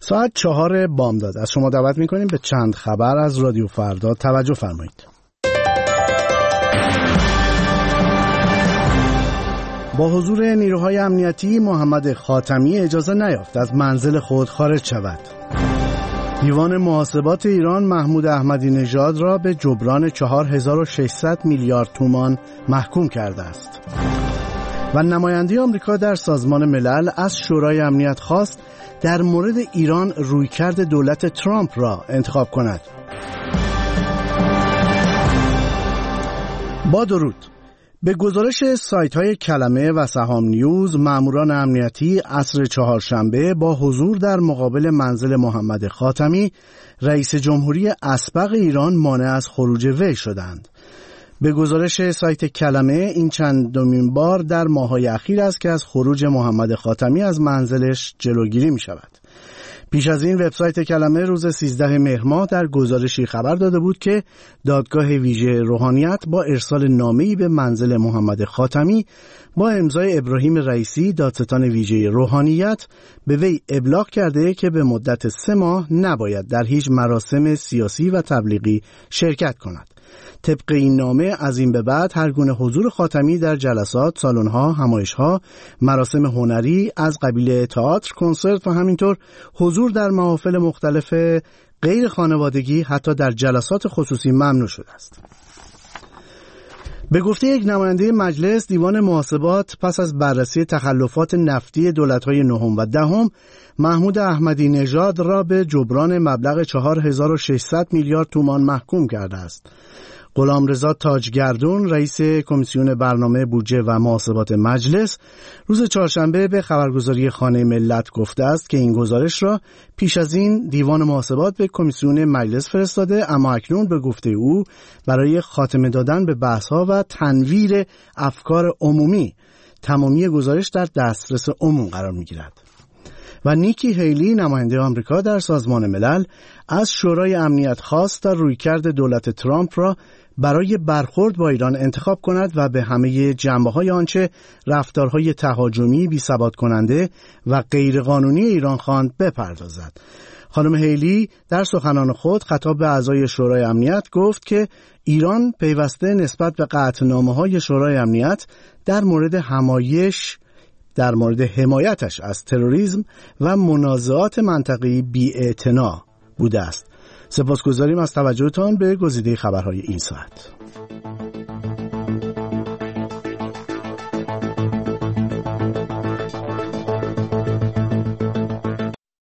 ساعت 4 بامداد از شما دعوت میکنیم به چند خبر از رادیو فردا توجه فرمایید. با حضور نیروهای امنیتی محمد خاتمی اجازه نیافت از منزل خود خارج شود. دیوان محاسبات ایران محمود احمدی نژاد را به جبران 4600 میلیارد تومان محکوم کرده است. و نماینده آمریکا در سازمان ملل از شورای امنیت خواست در مورد ایران رویکرد دولت ترامپ را انتخاب کند. با درود. به گزارش سایت‌های کلمه و سهام نیوز، ماموران امنیتی عصر چهارشنبه با حضور در مقابل منزل محمد خاتمی، رئیس جمهوری اسبق ایران مانع از خروج وی شدند. به گزارش سایت کلمه این چندمین بار در ماه‌های اخیر است که از خروج محمد خاتمی از منزلش جلوگیری می شود. پیش از این وبسایت کلمه روز 13 مهر ماه در گزارشی خبر داده بود که دادگاه ویژه روحانیت با ارسال نامه‌ای به منزل محمد خاتمی با امضای ابراهیم رئیسی دادستان ویژه روحانیت به وی ابلاغ کرده که به مدت 3 ماه نباید در هیچ مراسم سیاسی و تبلیغی شرکت کند. طبق این نامه از این به بعد هر گونه حضور خاتمی در جلسات، سالن‌ها، همایش‌ها، مراسم هنری از قبیل تئاتر، کنسرت و همینطور حضور در محافل مختلف غیر خانوادگی حتی در جلسات خصوصی ممنوع شده است. به گفته یک نماینده مجلس، دیوان محاسبات پس از بررسی تخلفات نفتی دولت‌های نهم و دهم محمود احمدی نژاد را به جبران مبلغ 4600 میلیارد تومان محکوم کرده است. غلامرضا تاجگردون رئیس کمیسیون برنامه بودجه و محاسبات مجلس روز چهارشنبه به خبرگزاری خانه ملت گفته است که این گزارش را پیش از این دیوان محاسبات به کمیسیون مجلس فرستاده، اما اکنون به گفته او برای خاتمه دادن به بحث‌ها و تنویر افکار عمومی تمامی گزارش در دسترس عموم قرار می‌گیرد. و نیکی هیلی نماینده آمریکا در سازمان ملل از شورای امنیت خواست تا رویکرد دولت ترامپ را برای برخورد با ایران انتخاب کند و به همه جنبه‌های آنچه رفتارهای تهاجمی، بی‌ثبات کننده و غیرقانونی ایران خواند بپردازد. خانم هیلی در سخنان خود خطاب به اعضای شورای امنیت گفت که ایران پیوسته نسبت به قطعنامه‌های شورای امنیت در مورد حمایتش از تروریسم و منازعات منطقه‌ای بی‌اعتنا بوده است. سپاسگزاریم از توجهتان به گزیده خبرهای این ساعت.